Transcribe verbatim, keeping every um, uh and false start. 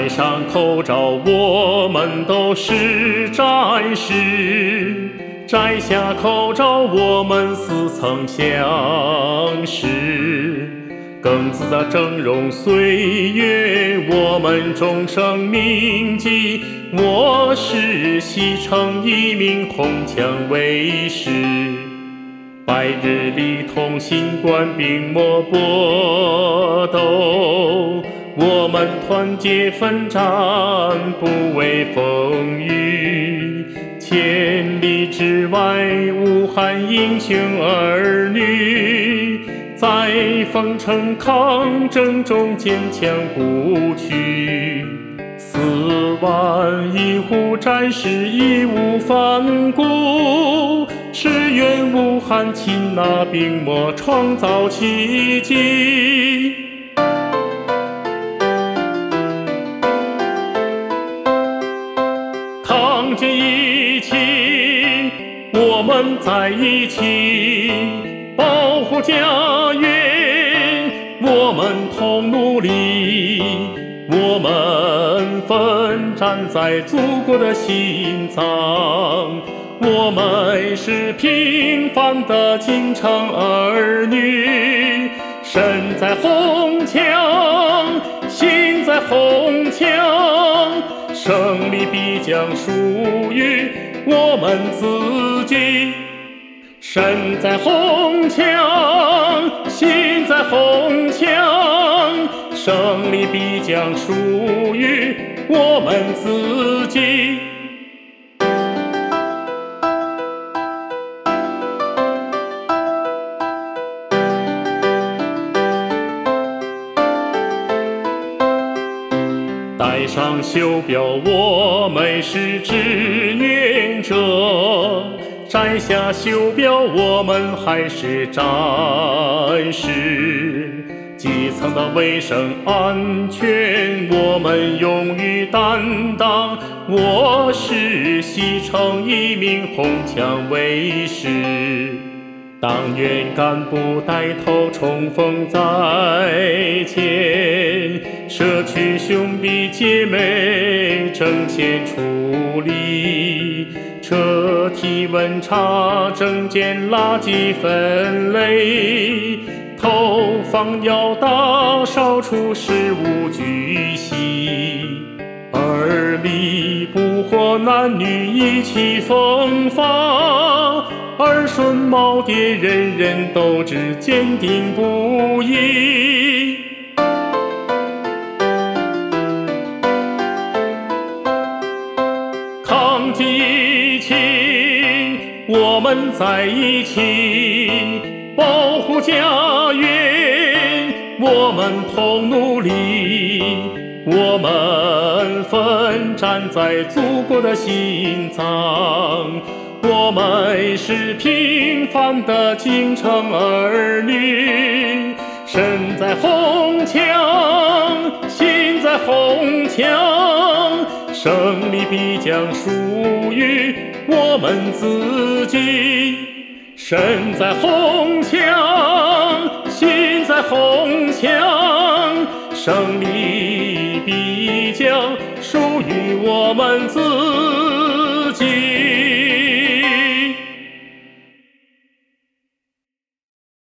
戴上口罩，我们都是战士；摘下口罩，我们似曾相识。庚子的峥嵘岁月，我们终生铭记。我是西城一名红枪卫士，白日里同新官兵莫搏斗。我们团结奋战，不畏风雨。千里之外，武汉英雄儿女，在奉城抗争中坚强不屈。四万医护战士义无反顾，驰援武汉，擒拿病魔，创造奇迹。抗击疫情，我们在一起；保护家园，我们同努力。我们奋战在祖国的心脏，我们是平凡的京城儿女，身在红墙，心在红墙。胜利必将属于我们自己，身在红墙，心在红墙。胜利必将属于我们自己。戴上袖标，我们是志愿者；摘下袖标，我们还是战士。基层的卫生安全，我们勇于担当。我是西城一名红枪卫士，党员干部带头冲锋在前，社区兄弟姐妹争先出力，彻体温查证件垃圾分类，投放要打扫除事无巨细，儿女不惑男女意气风发，儿孙耄耋人人斗志坚定不移。抗击疫情，我们在一起；保护家园，我们同努力。我们奋战在祖国的心脏，我们是平凡的京城儿女，身在红墙，心在红墙。胜利必将属于我们自己，身在红墙，心在红墙。胜利必将属于我们自己。